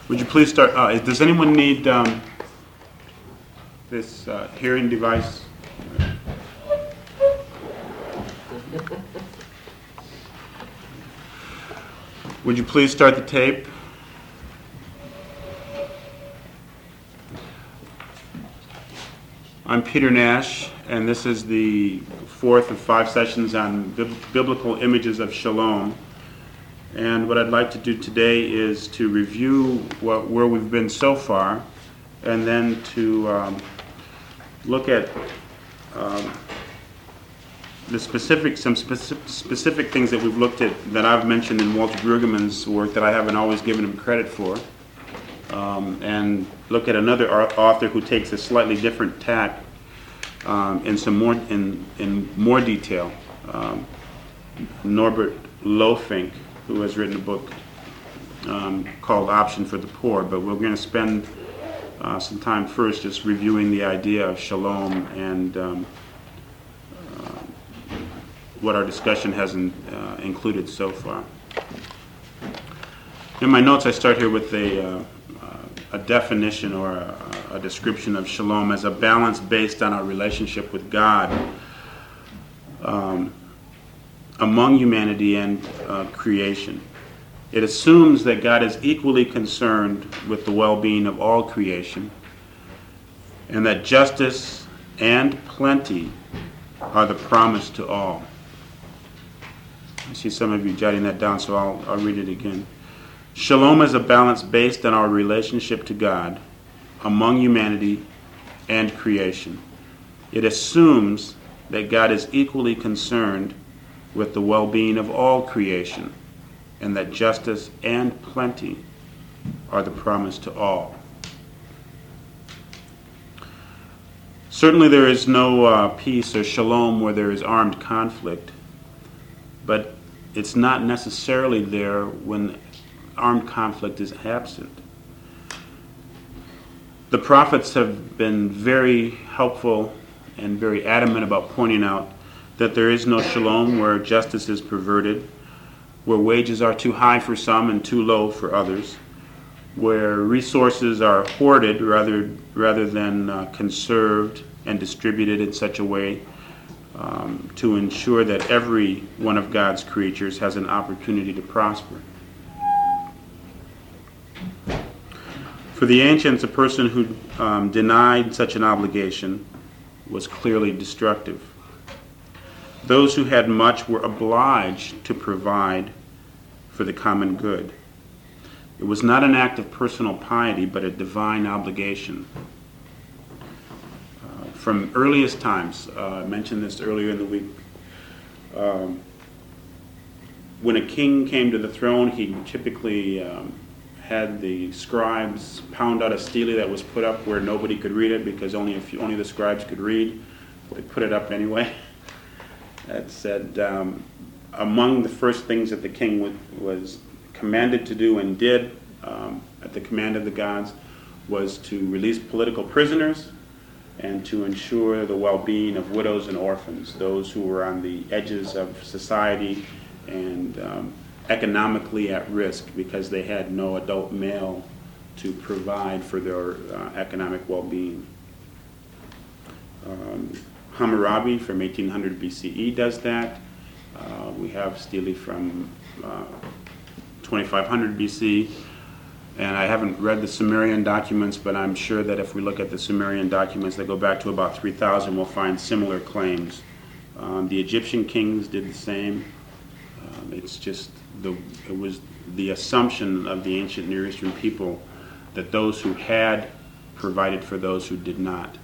Would you please start? Does anyone need this hearing device? Would you please start the tape? I'm Peter Nash, and this is the fourth of 5 sessions on biblical images of shalom. And what I'd like to do today is to review where we've been so far, and then to look at some specific things that we've looked at that I've mentioned in Walter Brueggemann's work that I haven't always given him credit for, and look at another author who takes a slightly different tack in more detail, Norbert Lofink, who has written a book called Option for the Poor. But we're going to spend some time first just reviewing the idea of shalom and what our discussion has included so far. In my notes, I start here with a definition or a description of shalom as a balance based on our relationship with God among humanity and creation. It assumes that God is equally concerned with the well-being of all creation, and that justice and plenty are the promise to all. I see some of you jotting that down, so I'll read it again. Shalom is a balance based on our relationship to God among humanity and creation. It assumes that God is equally concerned with the well-being of all creation, and that justice and plenty are the promise to all. Certainly there is no peace or shalom where there is armed conflict, but it's not necessarily there when armed conflict is absent. The prophets have been very helpful and very adamant about pointing out that there is no shalom where justice is perverted, where wages are too high for some and too low for others, where resources are hoarded rather than conserved and distributed in such a way to ensure that every one of God's creatures has an opportunity to prosper. For the ancients, a person who denied such an obligation was clearly destructive. Those who had much were obliged to provide for the common good. It was not an act of personal piety, but a divine obligation. From earliest times, I mentioned this earlier in the week, when a king came to the throne, he typically had the scribes pound out a stele that was put up where nobody could read it because only the scribes could read. They put it up anyway. That said, among the first things that the king was commanded to do and did at the command of the gods was to release political prisoners and to ensure the well-being of widows and orphans, those who were on the edges of society and economically at risk because they had no adult male to provide for their economic well-being. Hammurabi from 1800 BCE does that. We have stele from 2500 BC. And I haven't read the Sumerian documents, but I'm sure that if we look at the Sumerian documents that go back to about 3000, we'll find similar claims. The Egyptian kings did the same. It was the assumption of the ancient Near Eastern people that those who had provided for those who did not.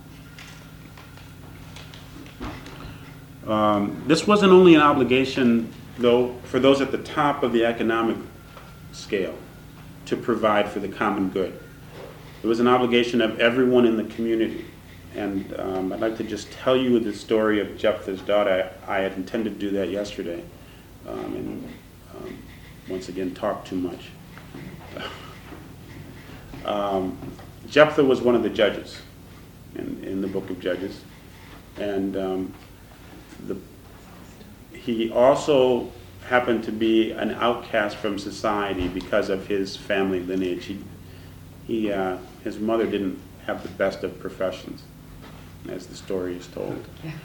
This wasn't only an obligation, though, for those at the top of the economic scale to provide for the common good. It was an obligation of everyone in the community. And I'd like to just tell you the story of Jephthah's daughter. I had intended to do that yesterday, and once again talk too much. Jephthah was one of the judges in the book of Judges, and he also happened to be an outcast from society because of his family lineage. his mother didn't have the best of professions, as the story is told.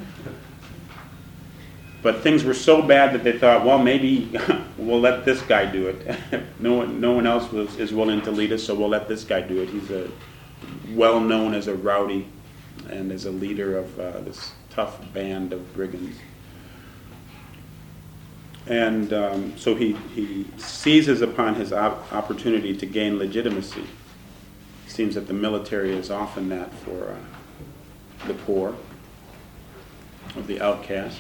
But things were so bad that they thought, well, maybe we'll let this guy do it. No one else is willing to lead us, so we'll let this guy do it. He's well known as a rowdy and as a leader of this tough band of brigands. And so he seizes upon his opportunity to gain legitimacy. It seems that the military is often that for the poor, or the outcast.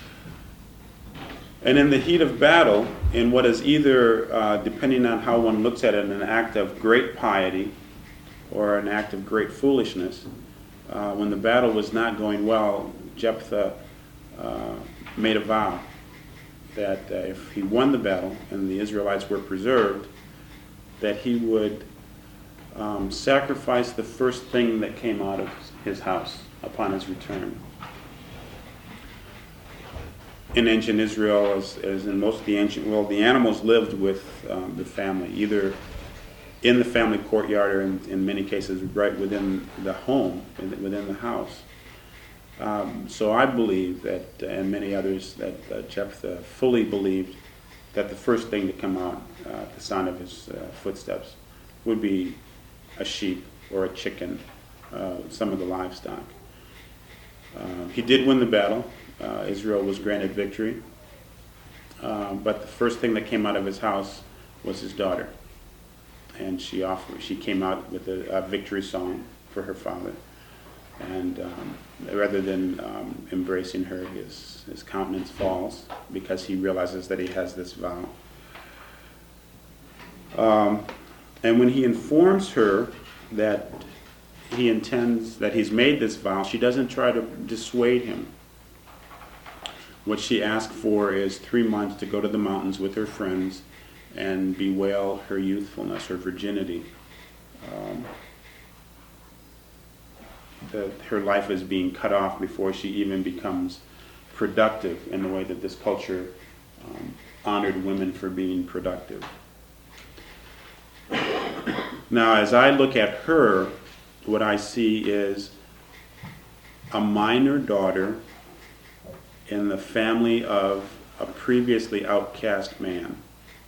And in the heat of battle, in what is either, depending on how one looks at it, an act of great piety or an act of great foolishness, when the battle was not going well, Jephthah made a vow that if he won the battle and the Israelites were preserved, that he would sacrifice the first thing that came out of his house upon his return. In ancient Israel, as in most of the ancient world, the animals lived with the family, either in the family courtyard or in many cases right within the home, within the house. So I believe that, and many others, that Jephthah fully believed that the first thing to come out at the sound of his footsteps would be a sheep or a chicken, some of the livestock. He did win the battle. Israel was granted victory. But the first thing that came out of his house was his daughter. And she came out with a victory song for her father. And rather than embracing her, his countenance falls because he realizes that he has this vow. And when he informs her that he intends, that he's made this vow, she doesn't try to dissuade him. What she asked for is 3 months to go to the mountains with her friends and bewail her youthfulness, her virginity. That her life is being cut off before she even becomes productive in the way that this culture honored women for being productive. Now, as I look at her, what I see is a minor daughter in the family of a previously outcast man.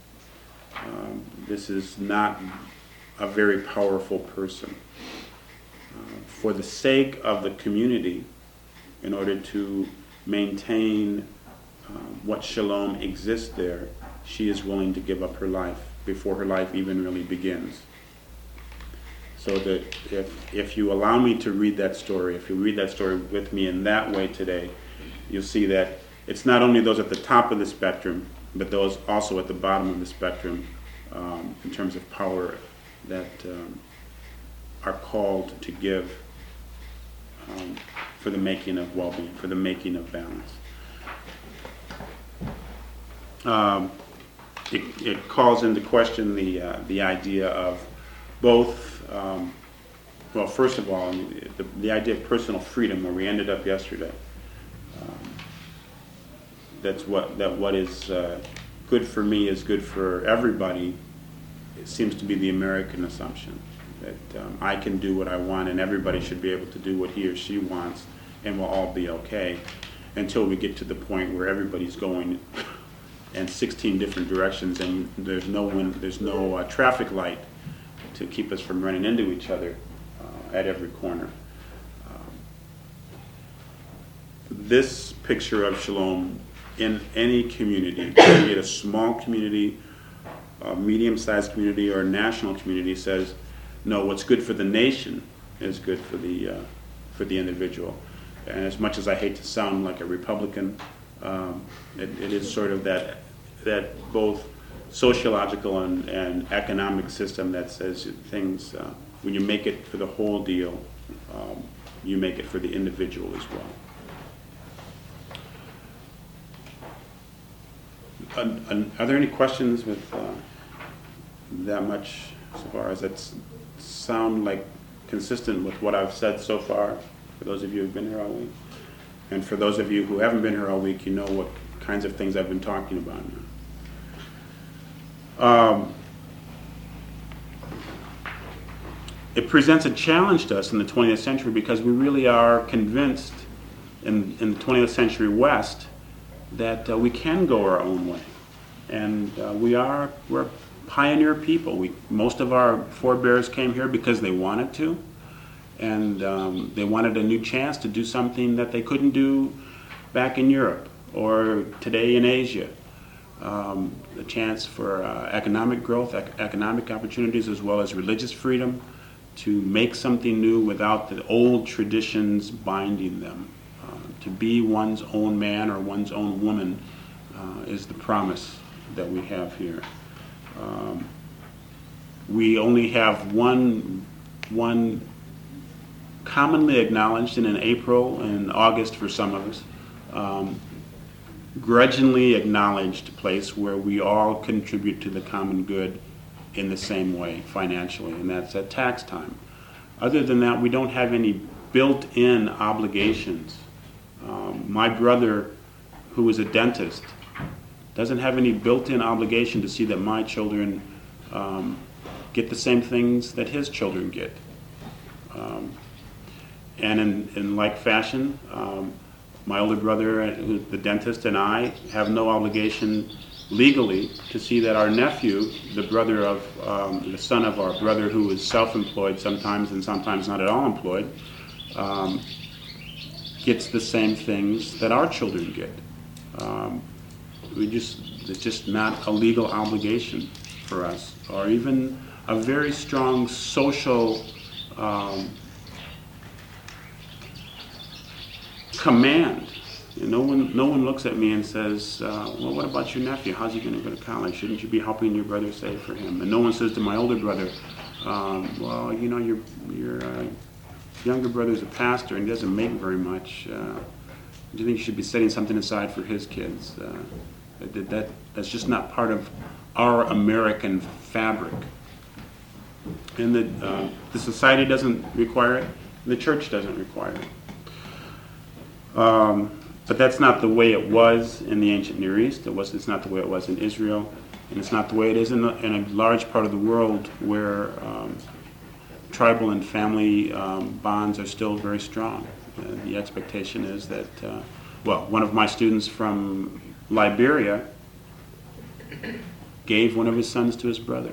This is not a very powerful person. For the sake of the community, in order to maintain what shalom exists there, she is willing to give up her life before her life even really begins. So that if you allow me to read that story, if you read that story with me in that way today, you'll see that it's not only those at the top of the spectrum, but those also at the bottom of the spectrum in terms of power that are called to give for the making of well-being, for the making of balance. It calls into question the idea of both, well, first of all, the idea of personal freedom, where we ended up yesterday. That what is good for me is good for everybody. It seems to be the American assumption that I can do what I want and everybody should be able to do what he or she wants and we'll all be okay, until we get to the point where everybody's going in 16 different directions and there's no traffic light to keep us from running into each other at every corner. This picture of shalom in any community, be it a small community, a medium-sized community, or a national community, says, no, what's good for the nation is good for the individual. And as much as I hate to sound like a Republican, it is sort of that both sociological and economic system that says things, when you make it for the whole deal, you make it for the individual as well. Are there any questions with that much so far? Does that sound like consistent with what I've said so far, for those of you who've been here all week? And for those of you who haven't been here all week, you know what kinds of things I've been talking about now. it presents a challenge to us in the 20th century because we really are convinced in the 20th century West that we can go our own way. And we're pioneer people. Most of our forebears came here because they wanted to, and they wanted a new chance to do something that they couldn't do back in Europe or today in Asia. The chance for economic growth, economic opportunities, as well as religious freedom, to make something new without the old traditions binding them. To be one's own man or one's own woman is the promise that we have here. We only have one commonly acknowledged, and in April and August for some of us, grudgingly acknowledged place where we all contribute to the common good in the same way financially, and that's at tax time. Other than that, we don't have any built-in obligations. My brother, who is a dentist, doesn't have any built-in obligation to see that my children get the same things that his children get. And in like fashion, my older brother, the dentist, and I have no obligation legally to see that our nephew, the brother of the son of our brother who is self-employed sometimes and sometimes not at all employed, gets the same things that our children get. It's just not a legal obligation for us, or even a very strong social command. No one looks at me and says, well, what about your nephew? How's he going to go to college? Shouldn't you be helping your brother save for him? And no one says to my older brother, well, you know, your younger brother's a pastor and he doesn't make very much. Do you think you should be setting something aside for his kids? That's just not part of our American fabric. And the society doesn't require it, and the church doesn't require it. But that's not the way it was in the ancient Near East. It's not the way it was in Israel, and it's not the way it is in a large part of the world where tribal and family bonds are still very strong. The expectation is that, one of my students from Liberia gave one of his sons to his brother.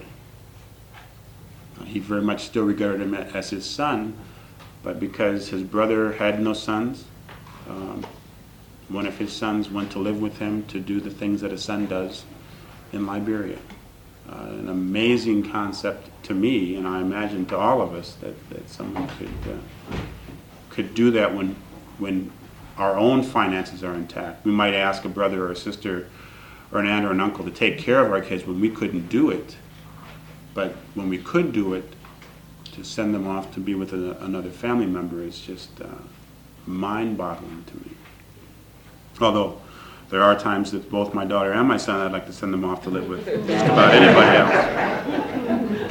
He very much still regarded him as his son, but because his brother had no sons, one of his sons went to live with him to do the things that a son does in Liberia. An amazing concept to me, and I imagine to all of us, that someone could do that when our own finances are intact. We might ask a brother or a sister or an aunt or an uncle to take care of our kids when we couldn't do it. But when we could do it, to send them off to be with another family member is just mind-boggling to me. Although there are times that both my daughter and my son, I'd like to send them off to live with just about anybody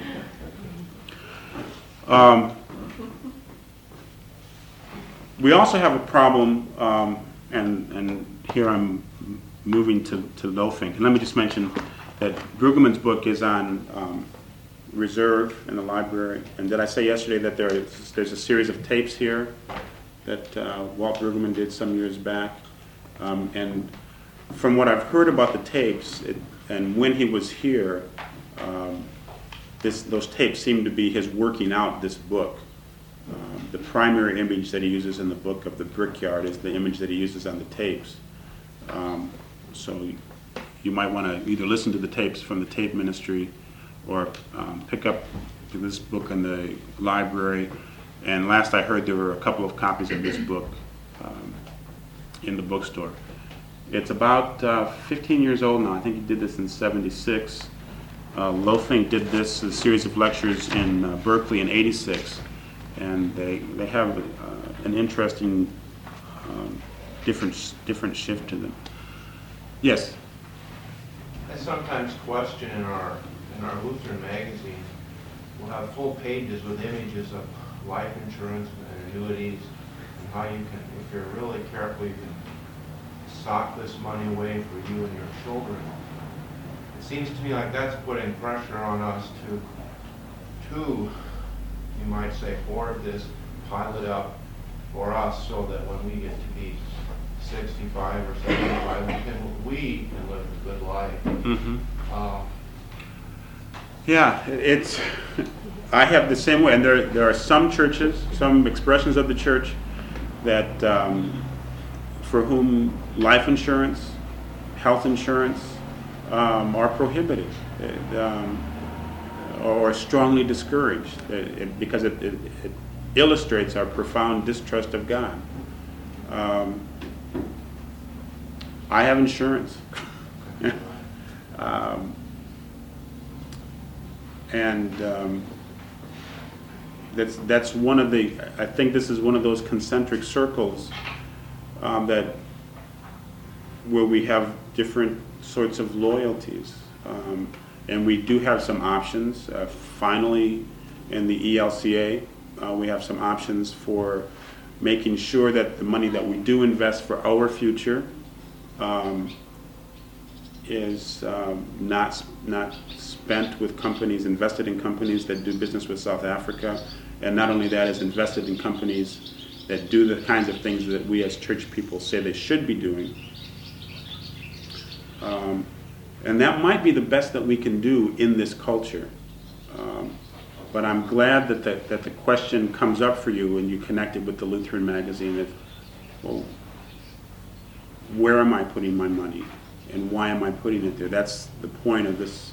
else. We also have a problem, and here I'm moving to loafing. And let me just mention that Brueggemann's book is on reserve in the library. And did I say yesterday that there's a series of tapes here that Walt Brueggemann did some years back? And from what I've heard about the tapes, and when he was here, those tapes seem to be his working out this book. The primary image that he uses in the book of the brickyard is the image that he uses on the tapes. So you might want to either listen to the tapes from the tape ministry or pick up this book in the library. And last I heard, there were a couple of copies of this book in the bookstore. It's about 15 years old now. I think he did this in '76. Loafing did this, a series of lectures in Berkeley in '86. And they have an interesting different shift to them. Yes? I sometimes question in our Lutheran magazine, we'll have full pages with images of life insurance and annuities, and how you can, if you're really careful, you can sock this money away for you and your children. It seems to me like that's putting pressure on us to you might say, hoard this, pile it up for us so that when we get to be 65 or 75, we can live a good life. Mm-hmm. Yeah, it's. I have the same way, and there are some churches, some expressions of the church that for whom life insurance, health insurance are prohibited or strongly discouraged because it illustrates our profound distrust of God. I have insurance. And that's one of the. I think this is one of those concentric circles that where we have different sorts of loyalties, and we do have some options. Finally, in the ELCA, we have some options for making sure that the money that we do invest for our future is not spent with companies, invested in companies that do business with South Africa, and not only that, is invested in companies that do the kinds of things that we as church people say they should be doing. And that might be the best that we can do in this culture. But I'm glad that the question comes up for you when you connect it with the Lutheran magazine of, well, where am I putting my money? And why am I putting it there? That's the point of this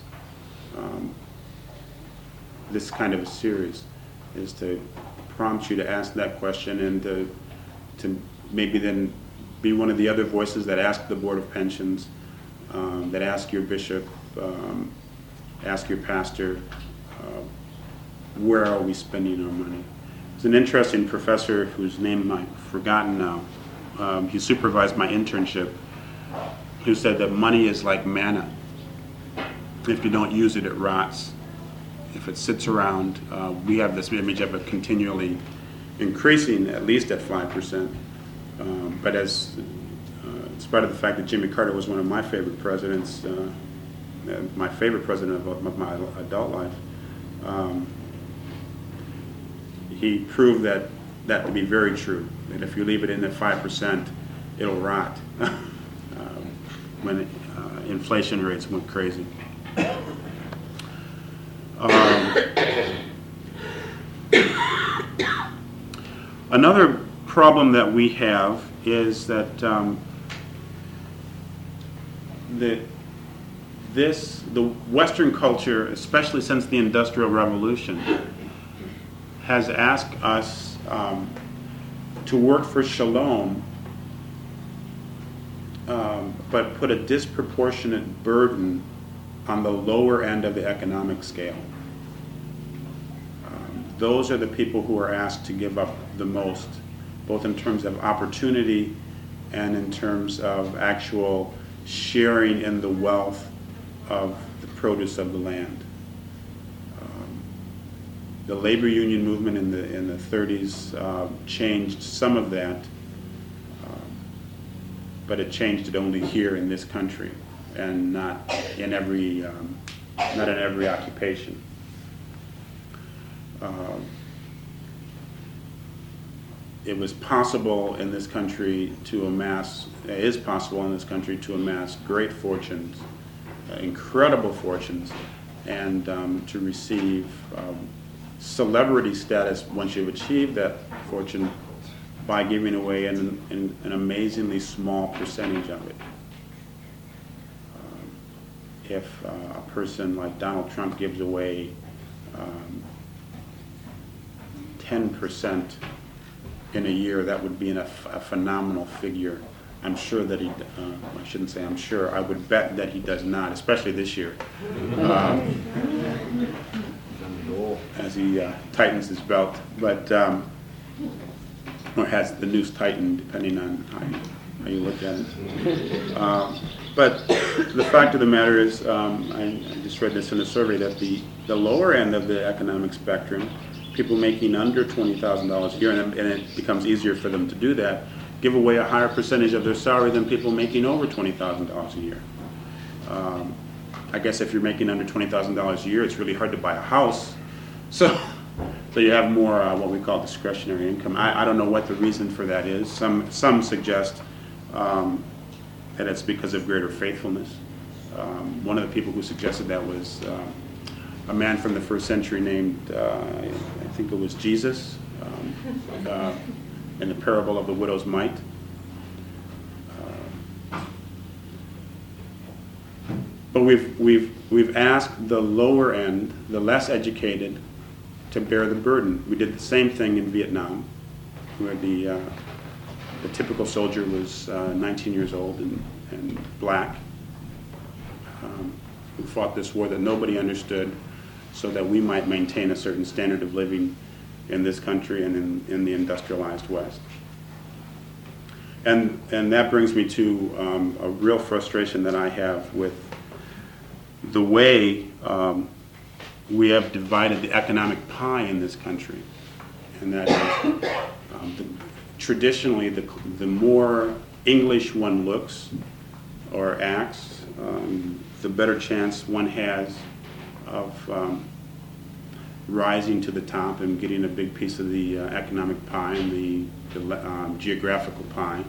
this kind of a series, is to prompt you to ask that question and to maybe then be one of the other voices that ask the Board of Pensions, that ask your bishop, ask your pastor, where are we spending our money? There's an interesting professor whose name I've forgotten now. He supervised my internship, who said that money is like manna. If you don't use it, it rots. If it sits around, we have this image of it continually increasing, at least at 5%. But as, in spite of the fact that Jimmy Carter was one of my favorite presidents, my favorite president of my adult life, he proved that to be very true. That if you leave it in at 5%, it'll rot. When inflation rates went crazy. Another problem that we have is that the Western culture, especially since the Industrial Revolution, has asked us to work for shalom, but put a disproportionate burden on the lower end of the economic scale. Those are the people who are asked to give up the most, both in terms of opportunity and in terms of actual sharing in the wealth of the produce of the land. The labor union movement in the 30s changed some of that, but it changed it only here in this country, and not in every occupation. It was possible in this country to amass, it is possible in this country to amass great fortunes, incredible fortunes, and to receive celebrity status once you've achieved that fortune by giving away an amazingly small percentage of it. If a person like Donald Trump gives away 10% in a year, that would be a phenomenal figure. I'm sure that he, I shouldn't say I'm sure, I would bet that he does not, especially this year. As he tightens his belt, but or has the noose tightened, depending on how you look at it. But the fact of the matter is, I just read this in a survey, that the lower end of the economic spectrum, people making under $20,000 a year, and it becomes easier for them to do that, give away a higher percentage of their salary than people making over $20,000 a year. I guess if you're making under $20,000 a year, it's really hard to buy a house. So So you have more what we call discretionary income. I don't know what the reason for that is. Some suggest that it's because of greater faithfulness. One of the people who suggested that was a man from the first century named, I think it was Jesus, in the parable of the widow's mite. But we've asked the lower end, the less educated, to bear the burden. We did the same thing in Vietnam, where the typical soldier was 19 years old and black, who fought this war that nobody understood, so that we might maintain a certain standard of living in this country and in the industrialized West. And that brings me to a real frustration that I have with the way we have divided the economic pie in this country. And that is, traditionally, the more English one looks or acts, the better chance one has of rising to the top and getting a big piece of the economic pie and the geographical pie,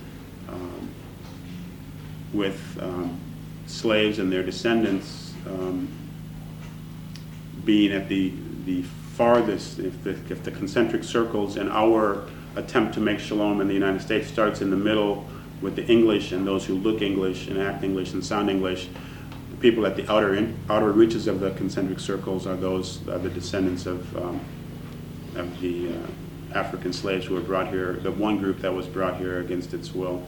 with slaves and their descendants being at the farthest. If the concentric circles in our attempt to make shalom in the United States starts in the middle with the English and those who look English and act English and sound English, the people at the outer reaches of the concentric circles are the descendants of the African slaves who were brought here, the one group that was brought here against its will.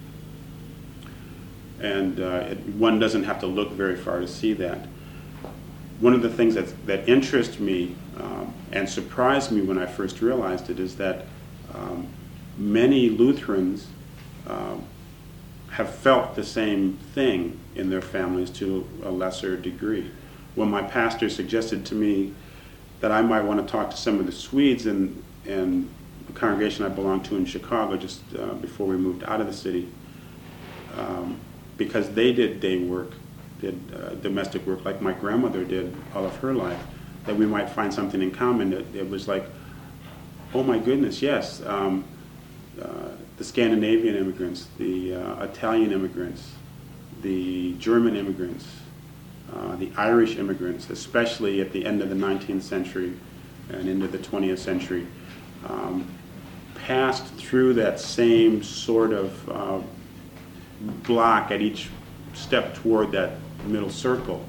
And one doesn't have to look very far to see that. One of the things that interests me and surprised me when I first realized it is that many Lutherans have felt the same thing in their families to a lesser degree. When my pastor suggested to me that I might want to talk to some of the Swedes in the congregation I belonged to in Chicago just before we moved out of the city, because they did day work, did domestic work like my grandmother did all of her life, that we might find something in common. It was like, oh my goodness, yes, the Scandinavian immigrants, the Italian immigrants, the German immigrants, the Irish immigrants, especially at the end of the 19th century and into the 20th century, passed through that same sort of block at each step toward that middle circle.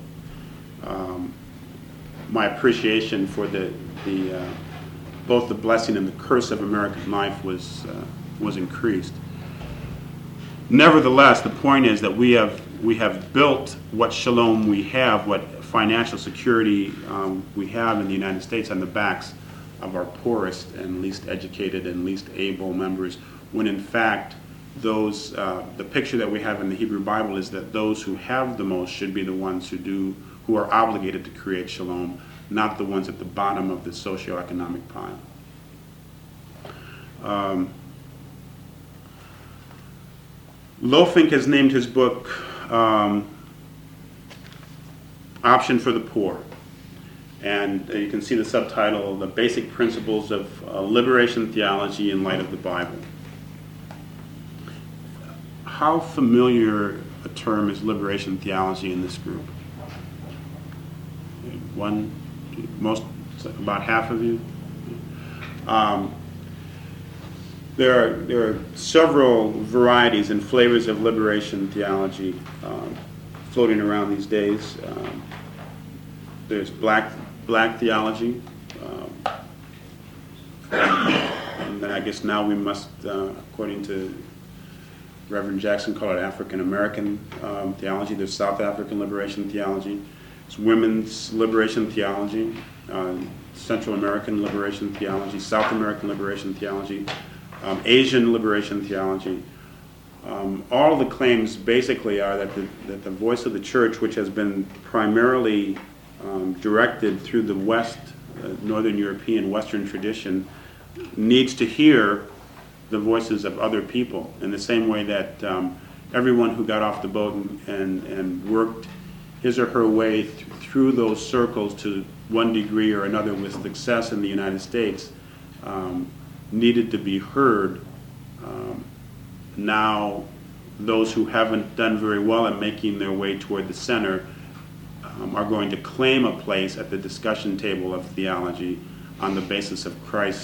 My appreciation for both the blessing and the curse of American life was increased. Nevertheless, the point is that we have built what shalom we have, what financial security we have in the United States on the backs of our poorest and least educated and least able members, when in fact the picture that we have in the Hebrew Bible is that those who have the most should be the ones who are obligated to create shalom, not the ones at the bottom of the socioeconomic pile. Lofink has named his book Option for the Poor. And you can see the subtitle, The Basic Principles of Liberation Theology in Light of the Bible. How familiar a term is liberation theology in this group? About half of you? There are several varieties and flavors of liberation theology floating around these days. There's black theology, and I guess now we must, according to Reverend Jackson, call it African American theology. There's South African liberation theology. It's women's liberation theology, Central American liberation theology, South American liberation theology, Asian liberation theology. All the claims basically are that the voice of the church, which has been primarily directed through the West, Northern European Western tradition, needs to hear the voices of other people in the same way that everyone who got off the boat and worked his or her way through those circles to one degree or another with success in the United States needed to be heard. Now, those who haven't done very well at making their way toward the center are going to claim a place at the discussion table of theology on the basis of Christ's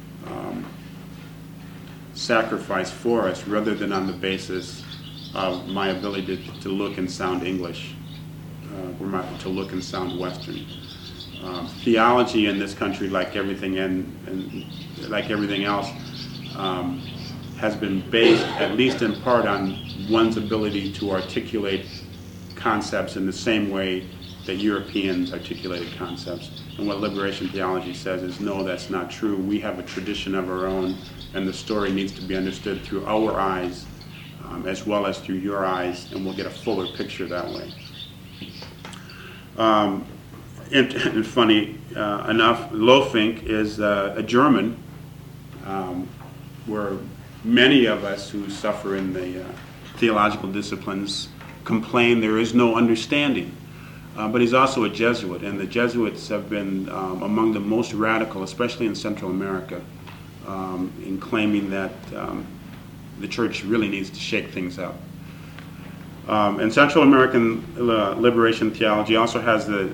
sacrifice for us, rather than on the basis of my ability to look and sound English, to look and sound Western. Theology in this country, like everything and like everything else, has been based, at least in part, on one's ability to articulate concepts in the same way that Europeans articulated concepts. And what liberation theology says is, no, that's not true. We have a tradition of our own, and the story needs to be understood through our eyes as well as through your eyes, and we'll get a fuller picture that way. And funny enough, Lofink is a German, where many of us who suffer in the theological disciplines complain there is no understanding. But he's also a Jesuit, and the Jesuits have been among the most radical, especially in Central America, in claiming that the church really needs to shake things up. And Central American liberation theology also has the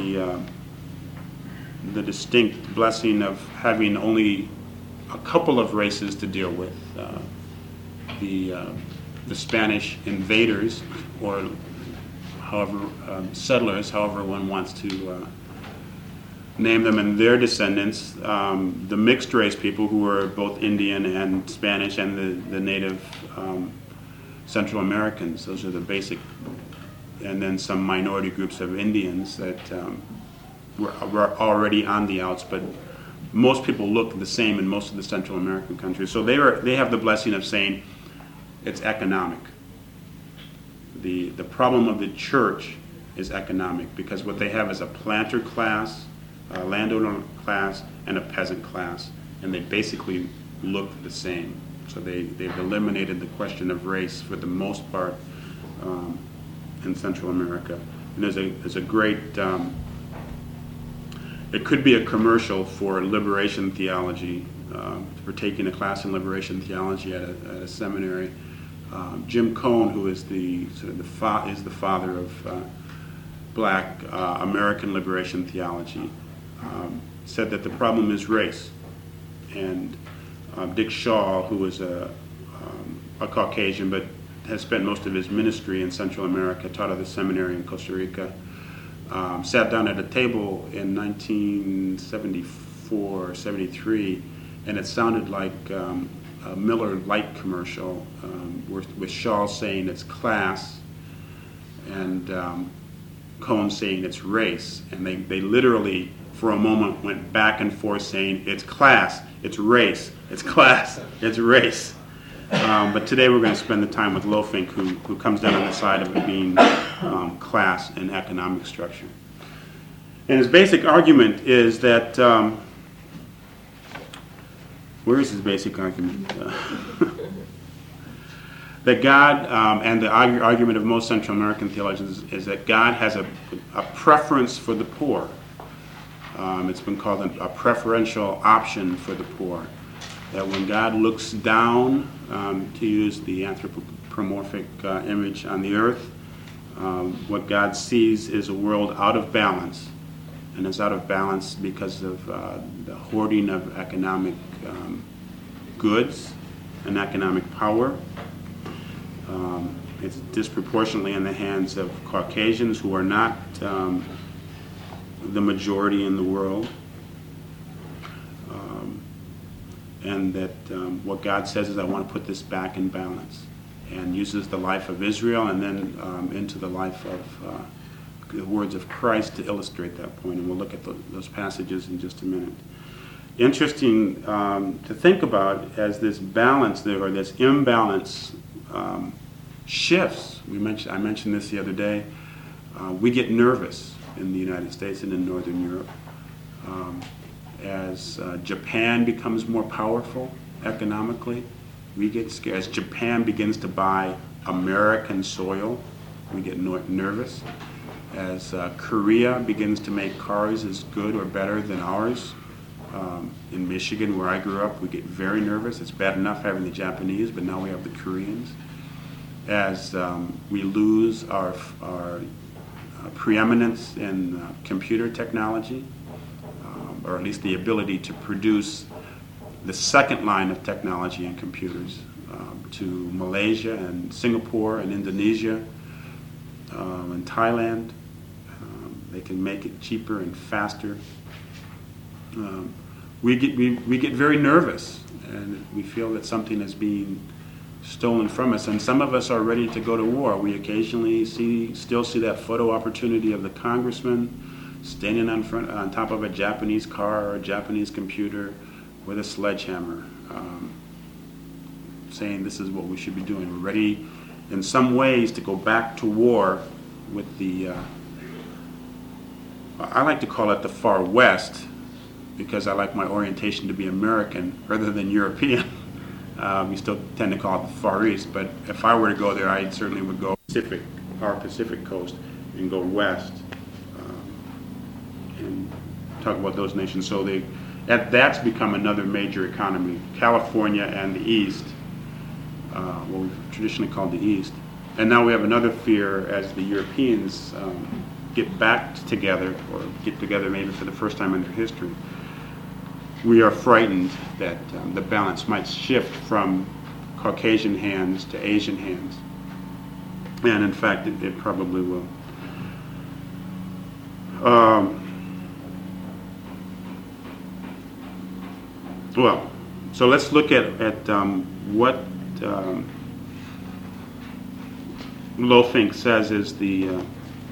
distinct blessing of having only a couple of races to deal with: the Spanish invaders, or however settlers, however one wants to name them, and their descendants, the mixed race people who were both Indian and Spanish, and the native Central Americans. Those are the basic, and then some minority groups of Indians that were already on the outs, but most people look the same in most of the Central American countries. So they have the blessing of saying it's economic. The problem of the church is economic, because what they have is a planter class, a landowner class, and a peasant class, and they basically look the same. So they've eliminated the question of race for the most part in Central America. And there's a great, it could be a commercial for liberation theology, for taking a class in liberation theology at a seminary. Jim Cone, who is the father of Black American liberation theology, said that the problem is race. And Dick Shaw, who was a Caucasian but has spent most of his ministry in Central America, taught at the seminary in Costa Rica, sat down at a table in 1974, 73, and it sounded like a Miller Lite commercial with Shaw saying it's class and Cone saying it's race. And they literally, for a moment, went back and forth saying it's class, it's race, it's class, it's race. But today we're going to spend the time with Lofink, who comes down on the side of it being class and economic structure. And his basic argument is that, where is his basic argument? That God, and the argument of most Central American theologians, is that God has a preference for the poor. It's been called a preferential option for the poor. That when God looks down, to use the anthropomorphic image on the earth, what God sees is a world out of balance. And it's out of balance because of the hoarding of economic goods and economic power. It's disproportionately in the hands of Caucasians, who are not the majority in the world. And that what God says is, I want to put this back in balance, and uses the life of Israel and then into the life of the words of Christ to illustrate that point. And we'll look at those passages in just a minute. Interesting to think about as this balance there, or this imbalance shifts. I mentioned this the other day. We get nervous in the United States and in Northern Europe. As Japan becomes more powerful economically, we get scared. As Japan begins to buy American soil, we get nervous. as Korea begins to make cars as good or better than ours. In Michigan, where I grew up, we get very nervous. It's bad enough having the Japanese, but now we have the Koreans. As we lose our preeminence in computer technology, or at least the ability to produce the second line of technology in computers, to Malaysia and Singapore and Indonesia and Thailand. They can make it cheaper and faster. We get very nervous, and we feel that something is being stolen from us. And some of us are ready to go to war. We occasionally still see that photo opportunity of the congressman standing on top of a Japanese car or a Japanese computer with a sledgehammer, saying this is what we should be doing. We're ready in some ways to go back to war with the, I like to call it the Far West, because I like my orientation to be American rather than European. We still tend to call it the Far East, but if I were to go there, I certainly would go our Pacific coast, and go west, and talk about those nations. So that's become another major economy, California and the East, what we've traditionally called the East. And now we have another fear as the Europeans get back together, or get together maybe for the first time in their history. We are frightened that the balance might shift from Caucasian hands to Asian hands. And in fact, it probably will. Well, so let's look at what Lofink says is the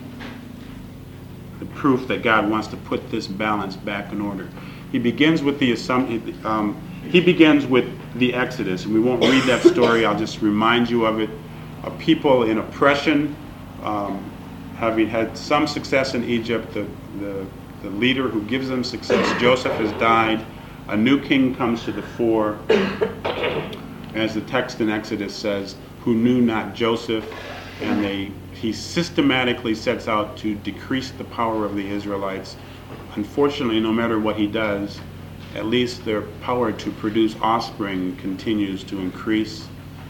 proof that God wants to put this balance back in order. He begins with the assumption. He begins with the Exodus, and we won't read that story. I'll just remind you of it. A people in oppression, having had some success in Egypt. The leader who gives them success, Joseph, has died. A new king comes to the fore, as the text in Exodus says, who knew not Joseph, and he systematically sets out to decrease the power of the Israelites. Unfortunately, no matter what he does, at least their power to produce offspring continues to increase.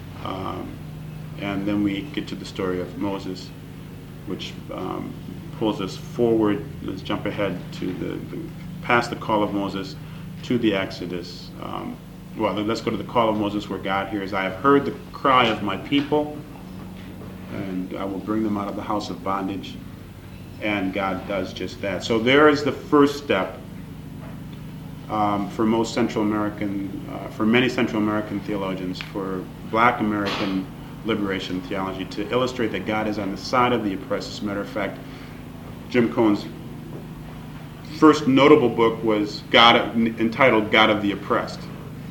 And then we get to the story of Moses, which pulls us forward. Let's jump ahead to past the call of Moses to the Exodus. Well, let's go to the call of Moses, where God hears, I have heard the cry of my people, and I will bring them out of the house of bondage. And God does just that. So there is the first step for most Central American, for many Central American theologians, for Black American liberation theology, to illustrate that God is on the side of the oppressed. As a matter of fact, Jim Cohen's first notable book was entitled God of the Oppressed.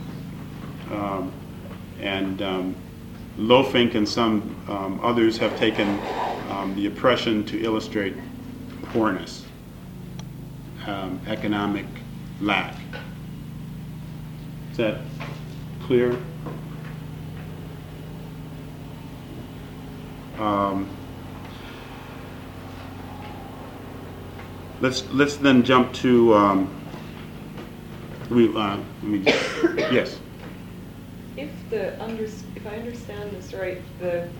Lofink and some others have taken the oppression to illustrate poorness, economic lack. Is that clear? Let's then jump to yes. If I understand this right, the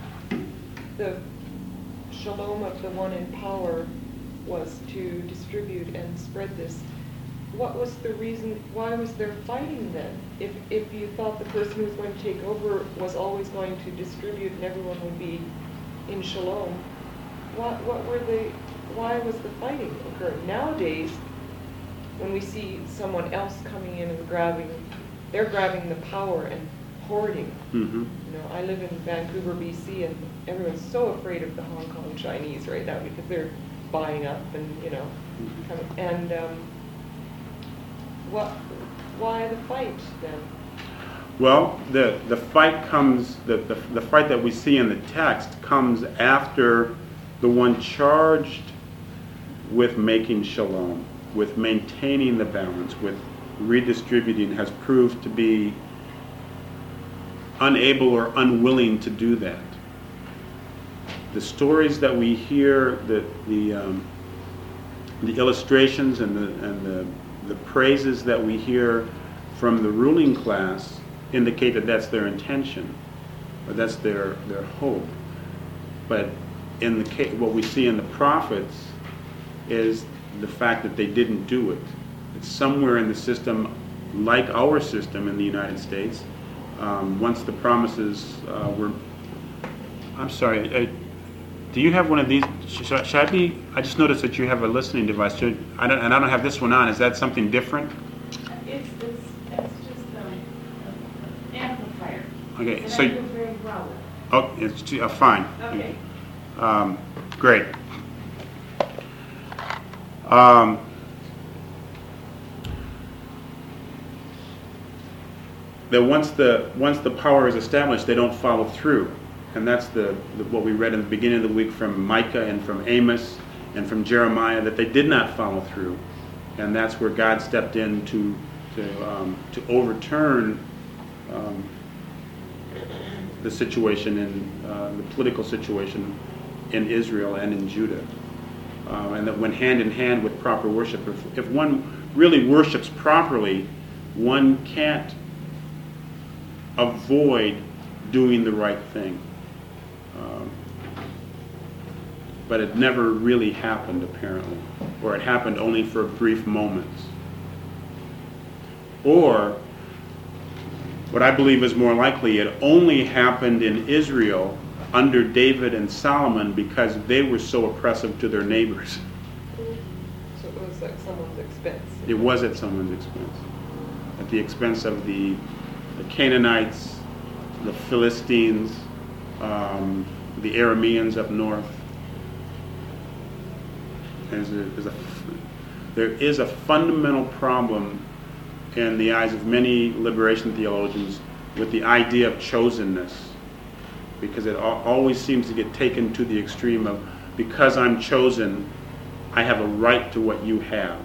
shalom of the one in power was to distribute and spread this. What was the reason? Why was there fighting then? If you thought the person who was going to take over was always going to distribute and everyone would be in shalom, why was the fighting occurring? Nowadays, when we see someone else coming in and they're grabbing the power and hoarding. Mm-hmm. You know, I live in Vancouver, BC, and everyone's so afraid of the Hong Kong Chinese right now because they're buying up and, you know, and why the fight then? Well, the fight comes, the fight that we see in the text comes after the one charged with making shalom, with maintaining the balance, with redistributing, has proved to be unable or unwilling to do that. the stories that we hear, the illustrations and the praises that we hear from the ruling class indicate that that's their intention, or that's their hope. But in the case, what we see in the prophets is the fact that they didn't do it. It's somewhere in the system, like our system in the United States. Once the promises were, I'm sorry, do you have one of these? Should I be? I just noticed that you have a listening device. I don't have this one on. Is that something different? It's just an amplifier. Okay, And so I do very well with it. oh, it's fine. Okay. Great. That once the power is established, they don't follow through, and that's what we read in the beginning of the week from Micah and from Amos and from Jeremiah, that they did not follow through, and that's where God stepped in to overturn the situation in the political situation in Israel and in Judah, and that went hand in hand with proper worship. If one really worships properly, one can't avoid doing the right thing. But it never really happened, apparently, or it happened only for brief moments. Or, what I believe is more likely, it only happened in Israel under David and Solomon because they were so oppressive to their neighbors. So it was at someone's expense. It was at someone's expense. At the expense of the Canaanites, the Philistines, the Arameans up north. There is a fundamental problem in the eyes of many liberation theologians with the idea of chosenness, because it always seems to get taken to the extreme of, because I'm chosen, I have a right to what you have.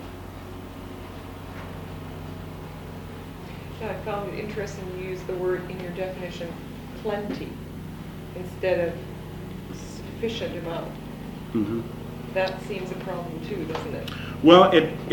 Yeah, I found it interesting you use the word in your definition, plenty, instead of sufficient amount. Mm-hmm. That seems a problem too, doesn't it? Well,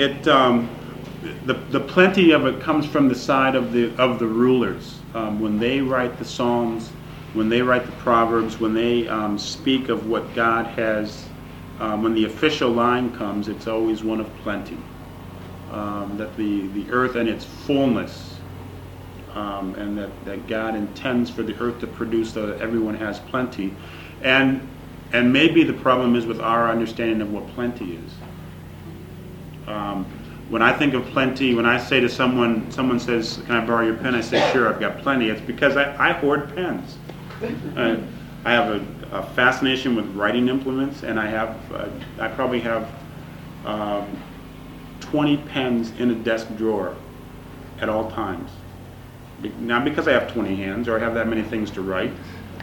the plenty of it comes from the side of the rulers. When they write the Psalms, when they write the Proverbs, when they speak of what God has, when the official line comes, it's always one of plenty. That the earth and its fullness, and that God intends for the earth to produce so that everyone has plenty. And maybe the problem is with our understanding of what plenty is. When I think of plenty, when I say to someone says, "Can I borrow your pen?" I say, "Sure, I've got plenty." It's because I hoard pens. I have a fascination with writing implements, and I probably have 20 pens in a desk drawer at all times. Not because I have 20 hands or I have that many things to write.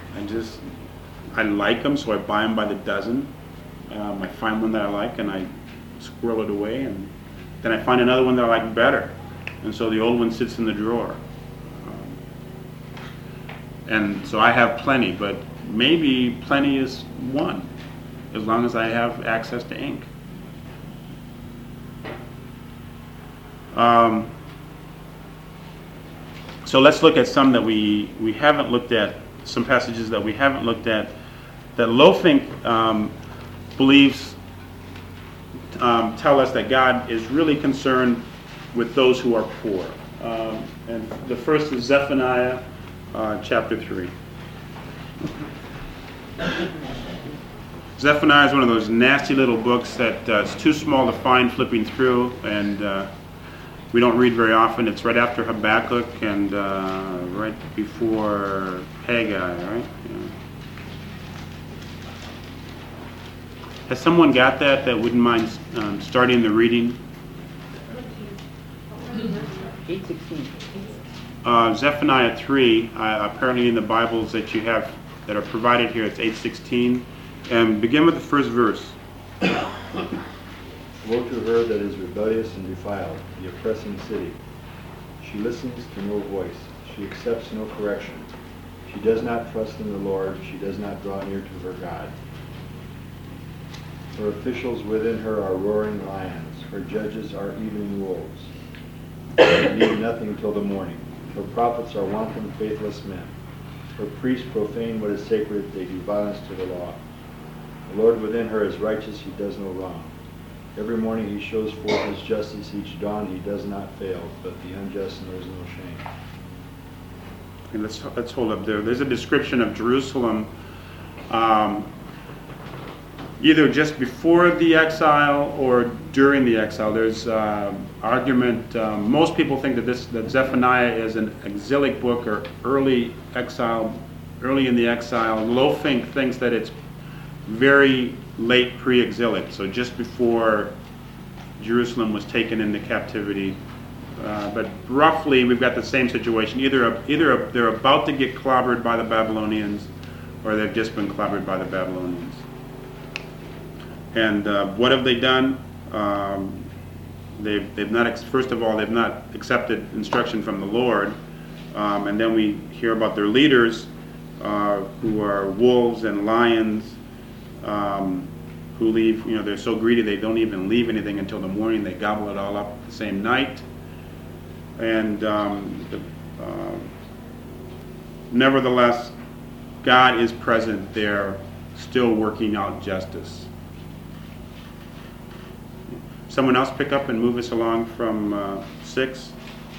I like them, so I buy them by the dozen. I find one that I like, and I squirrel it away, and then I find another one that I like better, and so the old one sits in the drawer. And so I have plenty, but maybe plenty is one, as long as I have access to ink. So let's look at some that we haven't looked at, some passages that we haven't looked at, that Lofink believes tell us that God is really concerned with those who are poor. And the first is Zephaniah chapter 3. Zephaniah is one of those nasty little books that it's too small to find flipping through, and we don't read very often. It's right after Habakkuk and right before Haggai, right? Yeah. Has someone got that wouldn't mind starting the reading? 8:16. Zephaniah 3, apparently in the Bibles that you have that are provided here, it's 8:16. And begin with the first verse. Woe to her that is rebellious and defiled, the oppressing city. She listens to no voice. She accepts no correction. She does not trust in the Lord. She does not draw near to her God. Her officials within her are roaring lions. Her judges are evening wolves. They need nothing till the morning. Her prophets are wanton, faithless men. Her priests profane what is sacred. They do violence to the law. The Lord within her is righteous. He does no wrong. Every morning he shows forth his justice. Each dawn he does not fail, but the unjust knows no shame. Okay, let's hold up there. There's a description of Jerusalem either just before the exile or during the exile. There's argument. Most people think that Zephaniah is an exilic book or early in the exile. Lofink thinks that it's very late pre-exilic, so just before Jerusalem was taken into captivity. But roughly, we've got the same situation. Either they're about to get clobbered by the Babylonians, or they've just been clobbered by the Babylonians. And what have they done? They've not. First of all, they've not accepted instruction from the Lord, and then we hear about their leaders, who are wolves and lions, who leave. They're so greedy they don't even leave anything until the morning. They gobble it all up the same night. And nevertheless, God is present there, still working out justice. Someone else pick up and move us along from 6.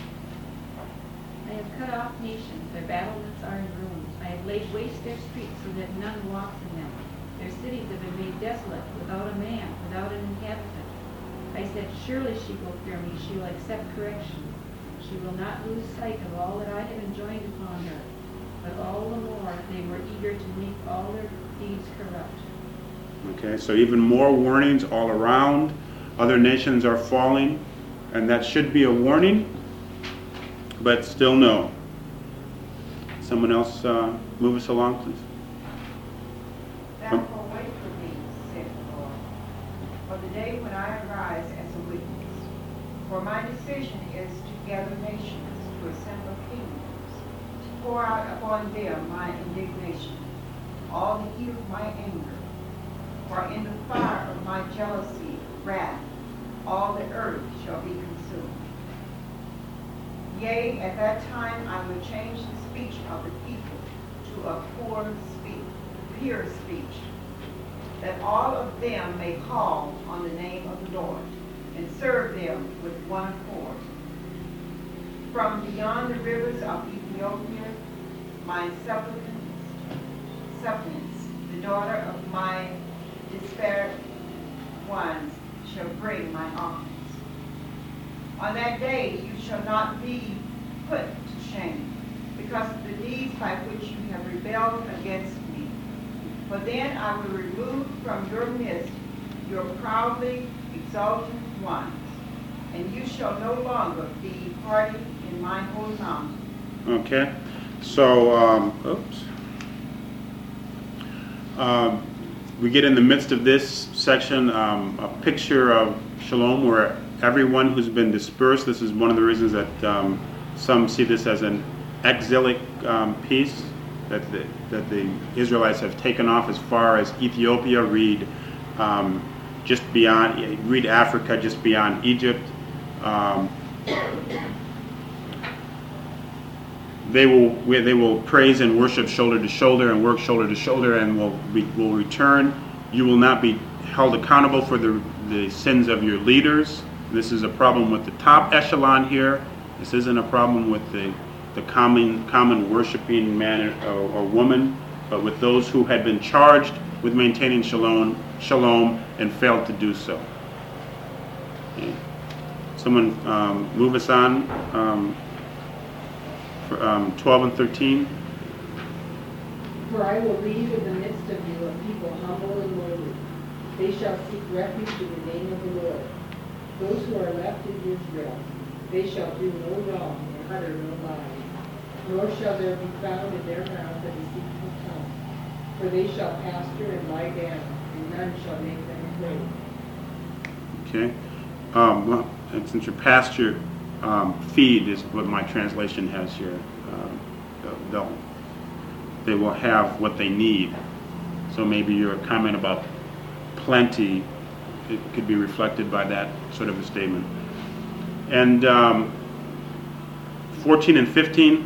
I have cut off nations, their battlements are in ruins. I have laid waste their streets so that none walks in them. Their cities have been made desolate, without a man, without an inhabitant. I said, surely she will fear me, she will accept correction. She will not lose sight of all that I have enjoined upon her. But all the more they were eager to make all their deeds corrupt. Okay, so even more warnings all around. Other nations are falling, and that should be a warning, but still no. Someone else move us along, please. Therefore wait for me, said the Lord, for the day when I arise as a witness. For my decision is to gather nations, to assemble kingdoms, to pour out upon them my indignation, all the heat of my anger. For in the fire of my jealousy, wrath, all the earth shall be consumed. Yea, at that time I will change the speech of the people to a pure speech, that all of them may call on the name of the Lord, and serve them with one accord. From beyond the rivers of Ethiopia, my suppliants, the daughter of my despaired ones, shall bring my offerings. On that day you shall not be put to shame, because of the deeds by which you have rebelled against me. For then I will remove from your midst your proudly exalted ones, and you shall no longer be party in my holy mountain. Okay, so, we get in the midst of this section a picture of Shalom where everyone who's been dispersed. This is one of the reasons that some see this as an exilic piece, that the Israelites have taken off as far as Ethiopia. Read just beyond. Read Africa, just beyond Egypt. They will praise and worship shoulder to shoulder and work shoulder to shoulder, and will return. You will not be held accountable for the sins of your leaders. This is a problem with the top echelon here. This isn't a problem with the common worshiping man or woman, but with those who had been charged with maintaining shalom and failed to do so. Okay. Someone move us on. 12 and 13. For I will leave in the midst of you a people humble and lowly. They shall seek refuge in the name of the Lord. Those who are left in Israel, they shall do no wrong and utter no lies. Nor shall there be found in their mouth a deceitful tongue. For they shall pasture and lie down, and none shall make them afraid. Okay. Well, and since your pasture, feed is what my translation has here. They will have what they need. So maybe your comment about plenty, it could be reflected by that sort of a statement. And 14 and 15.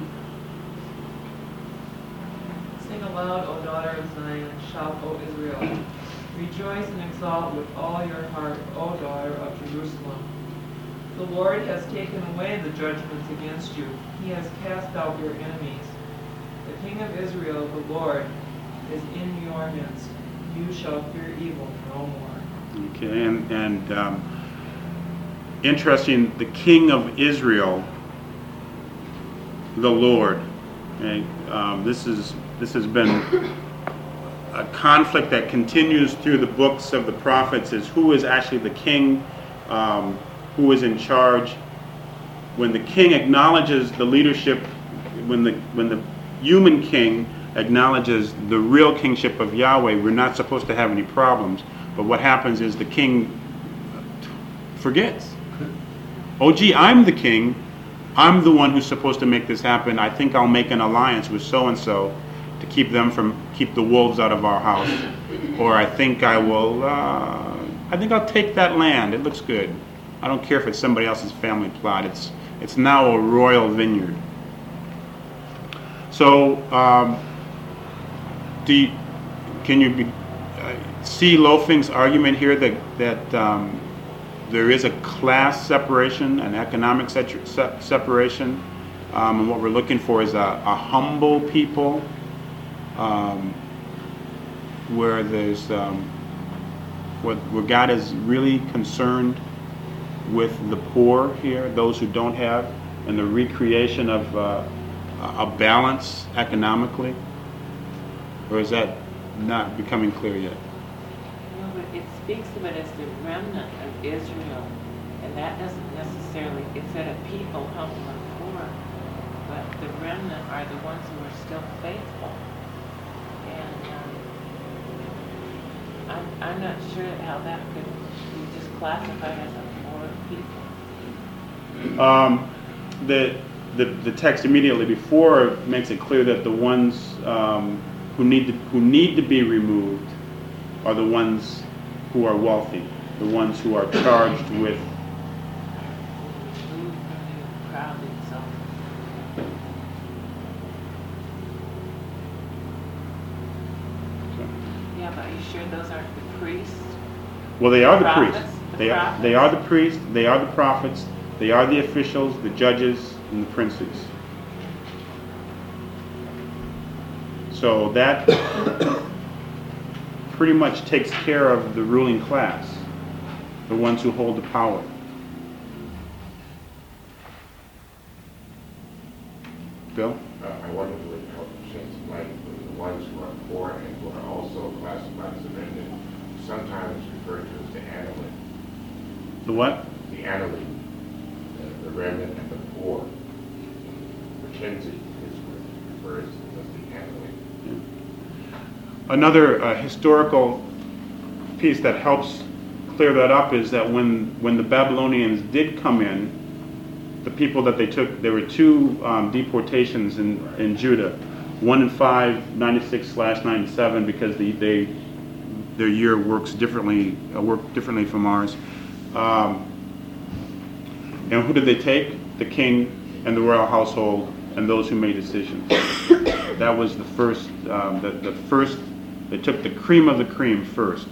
Sing aloud, O daughter of Zion, shout, O Israel. Rejoice and exult with all your heart, O daughter of Jerusalem. The Lord has taken away the judgments against you. He has cast out your enemies. The King of Israel, the Lord, is in your midst. You shall fear evil no more. Okay, and interesting, the King of Israel, the Lord. Okay, this has been a conflict that continues through the books of the prophets, is who is actually the king, who is in charge. When the king acknowledges the leadership, when the human king acknowledges the real kingship of Yahweh, we're not supposed to have any problems. But what happens is the king forgets. Oh gee, I'm the king. I'm the one who's supposed to make this happen. I think I'll make an alliance with so-and-so to keep the wolves out of our house. Or I think I'll take that land. It looks good. I don't care if it's somebody else's family plot. It's now a royal vineyard. So, can you see Loefing's argument here that there is a class separation, an economic separation, and what we're looking for is a humble people, where there's where God is really concerned with the poor here, those who don't have, and the recreation of a balance economically? Or is that not becoming clear yet? No, but it speaks of it as the remnant of Israel, and that doesn't necessarily, it said a people humble and poor, but the remnant are the ones who are still faithful. And I'm not sure how that could be just classified as a poor people. The text immediately before makes it clear that the ones who need to be removed are the ones who are wealthy, the ones who are charged with. Yeah, but are you sure those aren't the priests? Well, they are the Prophets? priests. The They prophets? are the priests. They are the prophets. They are the officials, the judges, and the princes. So that pretty much takes care of the ruling class, the ones who hold the power. Bill? I wonder if it would help shed some light on the ones who are poor and who are also classified as amended, sometimes referred to as the annalim. The what? The annalim, the remnant and the poor. Mackenzie refers to them as the annalim. Another historical piece that helps clear that up is that when the Babylonians did come in, the people that they took, there were two deportations in Judah, one in 596/97 because their year worked differently from ours. And who did they take? The king and the royal household and those who made decisions. That was the first. The first, they took the cream of the cream first,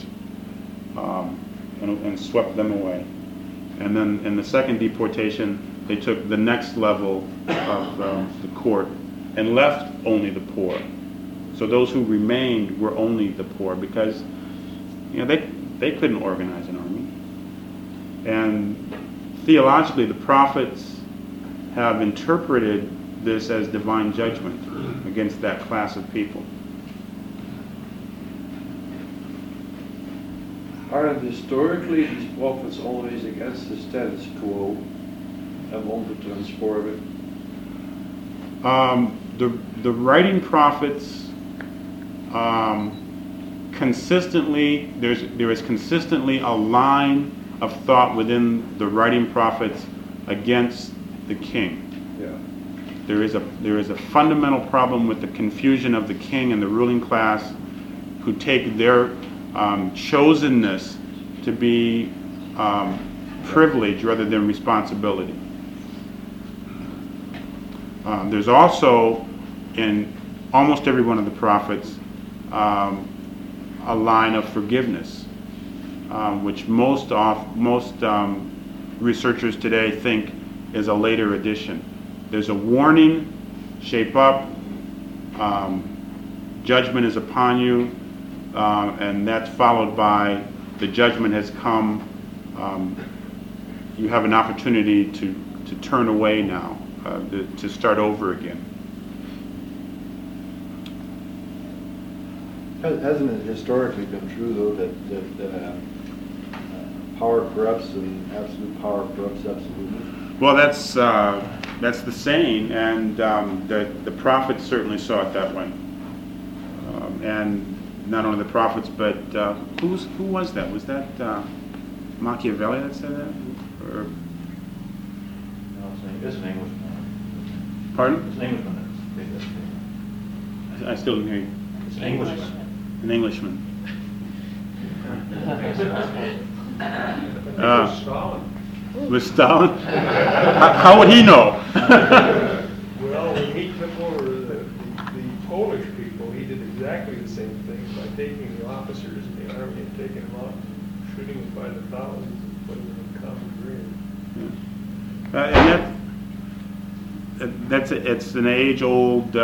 and swept them away. And then in the second deportation, they took the next level of the court and left only the poor. So those who remained were only the poor because they couldn't organize an army. And theologically, the prophets have interpreted this as divine judgment against that class of people. Aren't historically these prophets always against the status quo and want to transform it? The writing prophets consistently, there is consistently a line of thought within the writing prophets against the king. Yeah. There is a fundamental problem with the confusion of the king and the ruling class, who take their chosenness to be privilege rather than responsibility. There's also in almost every one of the prophets a line of forgiveness, which most researchers today think is a later addition. There's a warning, shape up, judgment is upon you, and that's followed by the judgment has come. You have an opportunity to turn away now, to start over again. Hasn't it historically been true, though, that power corrupts and absolute power corrupts absolutely? Well, that's the saying, and the prophets certainly saw it that way. And not only the prophets, but who was that? Was that Machiavelli that said that? Or No, it's an Englishman. pardon? It's an Englishman that did that. I still didn't hear you. It's an Englishman. An Englishman. With Stalin? How would he know? Well, when he took over the Polish people, he did exactly the same thing by taking the officers in the army and taking them out, shooting them by the thousands and putting them in common grave. And it's an age-old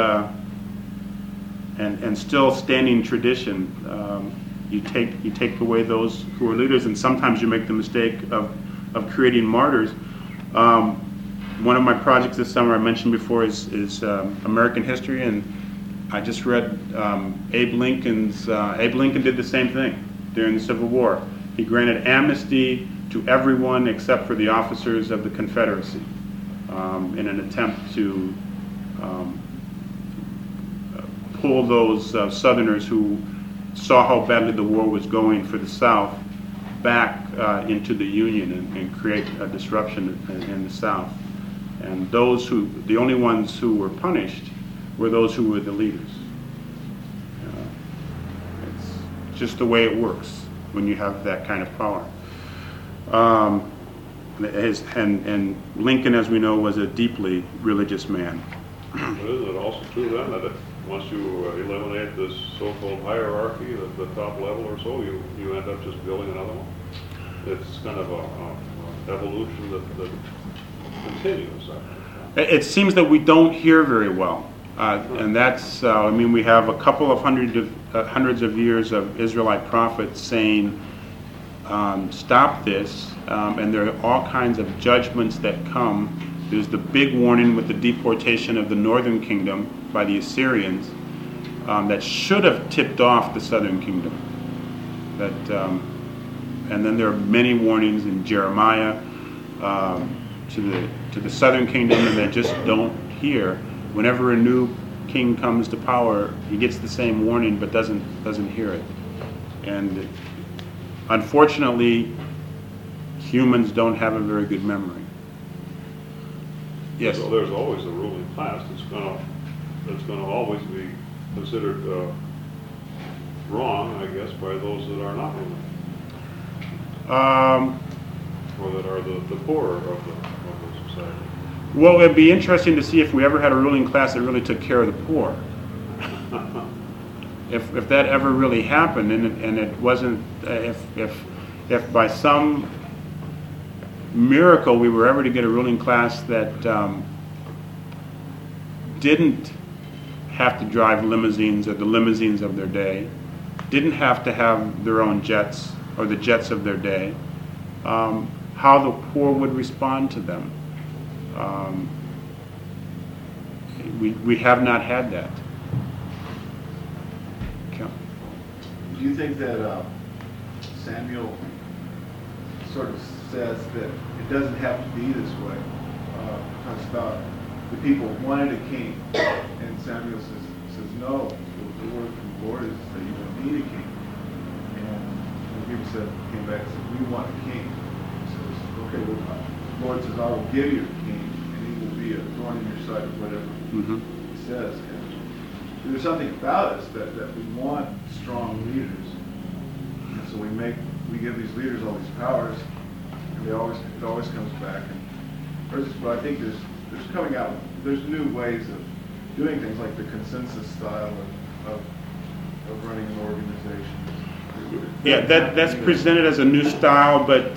and still standing tradition. You take away those who are leaders, and sometimes you make the mistake of creating martyrs. One of my projects this summer I mentioned before is American history, and I just read Abe Lincoln did the same thing during the Civil War. He granted amnesty to everyone except for the officers of the Confederacy in an attempt to pull those Southerners who saw how badly the war was going for the South back into the Union and create a disruption in the South. And the only ones who were punished were those who were the leaders. It's just the way it works when you have that kind of power. And Lincoln, as we know, was a deeply religious man. But isn't it also true then that once you eliminate this so-called hierarchy at the top level or so, you end up just building another one? It's kind of a evolution that continues. It seems that we don't hear very well. And that's, we have a couple of hundreds of years of Israelite prophets saying, stop this, and there are all kinds of judgments that come. There's the big warning with the deportation of the northern kingdom by the Assyrians that should have tipped off the southern kingdom. And then there are many warnings in Jeremiah to the southern kingdom, and they just don't hear. Whenever a new king comes to power, he gets the same warning but doesn't hear it. And unfortunately, humans don't have a very good memory. Yes. So there's always a ruling class that's going to always be considered wrong, I guess, by those that are not ruling, or that are the poorer of the society. Well, it'd be interesting to see if we ever had a ruling class that really took care of the poor. If that ever really happened, and it wasn't, if by some miracle we were ever to get a ruling class that didn't have to drive limousines or the limousines of their day, didn't have to have their own jets or the jets of their day, how the poor would respond to them. We have not had that. Okay. Do you think that Samuel sort of says that it doesn't have to be this way? Talks about the people wanted a king, and Samuel says no. The word from the Lord is that you don't need a king. And the people came back and said, we want a king. He says, okay, well, the Lord says, I will give you a king, and he will be a thorn in your side, or whatever he says. And there's something about us that we want strong leaders. So we give these leaders all these powers, and it always comes back. But I think there's new ways of doing things like the consensus style of running an organization. Yeah, that's presented as a new style, but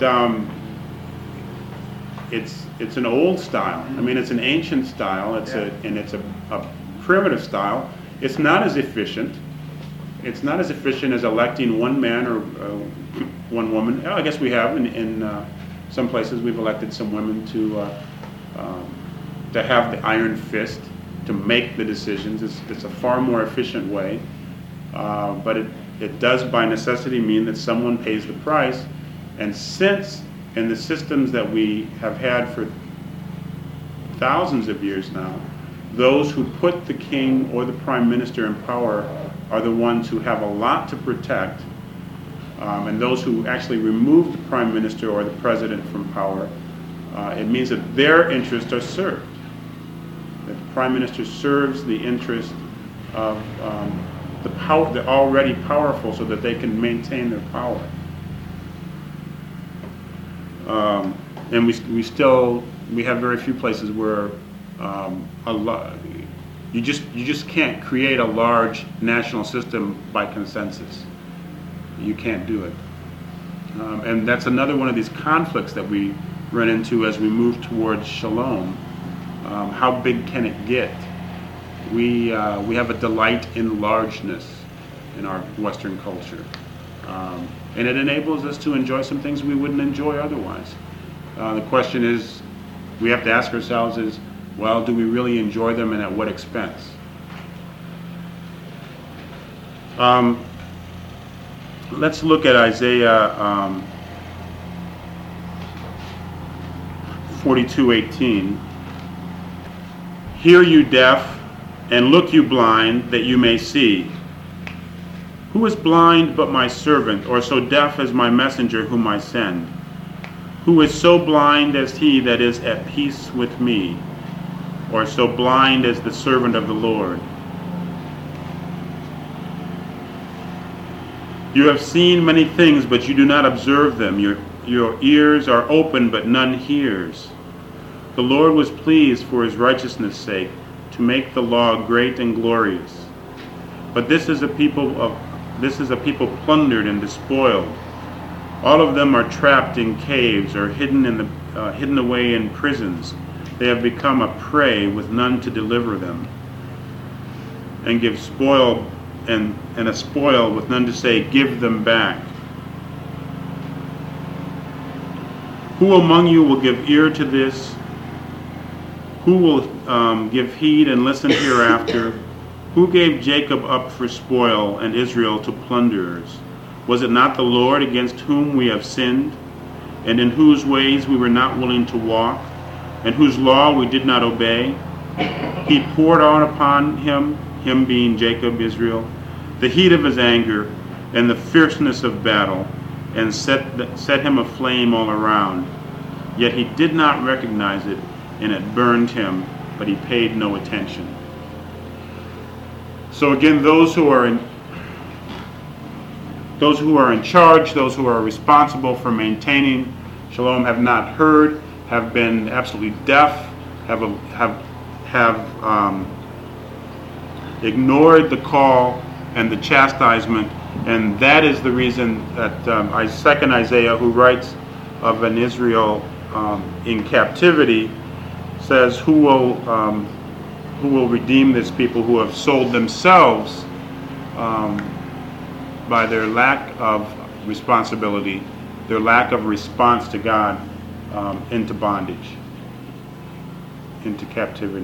it's an old style. I mean, it's an ancient style. It's a primitive style. It's not as efficient. It's not as efficient as electing one man or one woman. I guess we have in some places we've elected some women to have the iron fist to make the decisions. It's a far more efficient way, but it does by necessity mean that someone pays the price. And since in the systems that we have had for thousands of years now, those who put the king or the prime minister in power are the ones who have a lot to protect, and those who actually remove the prime minister or the president from power, it means that their interests are served. That the prime minister serves the interest of the already powerful so that they can maintain their power. And we have very few places where you just can't create a large national system by consensus. You can't do it. And that's another one of these conflicts that we run into as we move towards shalom. How big can it get? We have a delight in largeness in our Western culture. And it enables us to enjoy some things we wouldn't enjoy otherwise. The question is, we have to ask ourselves is, well, do we really enjoy them and at what expense? Let's look at Isaiah 42:18. Hear you deaf, and look you blind, that you may see. Who is blind but my servant, or so deaf as my messenger whom I send? Who is so blind as he that is at peace with me, or so blind as the servant of the Lord? You have seen many things, but you do not observe them. Your ears are open, but none hears. The Lord was pleased for his righteousness' sake to make the law great and glorious. But this is a people plundered and despoiled. All of them are trapped in caves or hidden away in prisons. They have become a prey with none to deliver them, and give spoil and a spoil with none to say, give them back. Who among you will give ear to this? Who will give heed and listen hereafter? Who gave Jacob up for spoil and Israel to plunderers? Was it not the Lord against whom we have sinned, and in whose ways we were not willing to walk, and whose law we did not obey? He poured out upon him being Jacob, Israel, the heat of his anger and the fierceness of battle, and set him aflame all around. Yet he did not recognize it, and it burned him, but he paid no attention. So again, those who are in charge, those who are responsible for maintaining shalom, have not heard, have been absolutely deaf, have ignored the call and the chastisement, and that is the reason that second Isaiah, who writes of an Israel in captivity, says, who will redeem this people who have sold themselves by their lack of responsibility, their lack of response to God, into bondage, into captivity.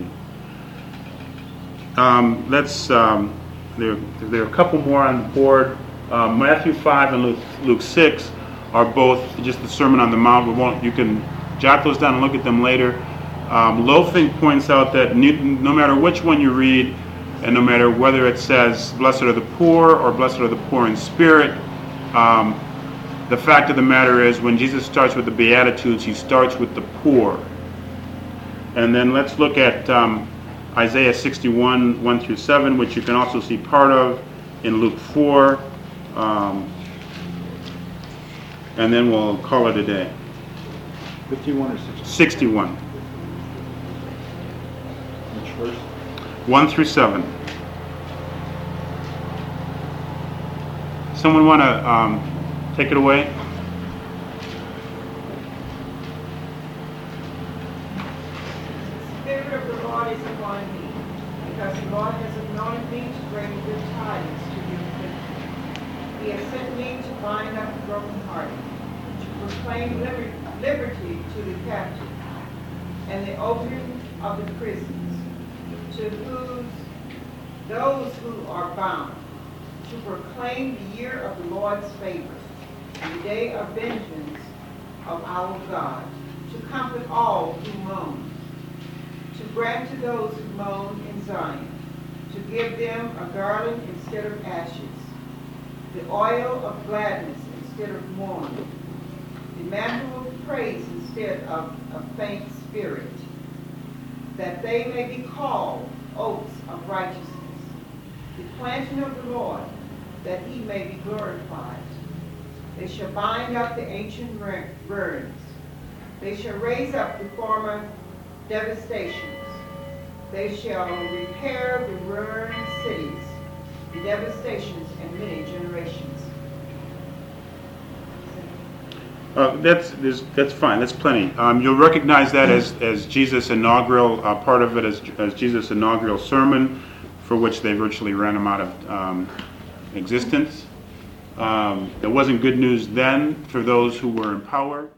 There are a couple more on the board. Matthew 5 and Luke 6 are both just the Sermon on the Mount. You can jot those down and look at them later. Loafing points out that no matter which one you read, and no matter whether it says, blessed are the poor or blessed are the poor in spirit, the fact of the matter is, when Jesus starts with the Beatitudes, he starts with the poor. And then let's look at Isaiah 61, 1 through 7, which you can also see part of in Luke 4. and then we'll call it a day. 51 or 60? 61. Which verse? 1 through 7. Someone want to take it away? The Spirit of the Lord is upon me, because the Lord has anointed me to bring good tidings to the afflicted. He has sent me to bind up the brokenhearted, to proclaim liberty to the captive, and the opening of the prisons, to those who are bound, to proclaim the year of the Lord's favor, and the day of vengeance of our God, to comfort all who mourn, to grant to those who moan in Zion, to give them a garland instead of ashes, the oil of gladness instead of mourning, the mantle of praise instead of a faint spirit, that they may be called oaks of righteousness, the planting of the Lord, that he may be glorified. They shall bind up the ancient ruins. They shall raise up the former devastations. They shall repair the ruined cities, the devastations in many generations. That's fine. That's plenty. You'll recognize that as Jesus' inaugural part of it as Jesus' inaugural sermon, for which they virtually ran him out of existence. It wasn't good news then for those who were in power.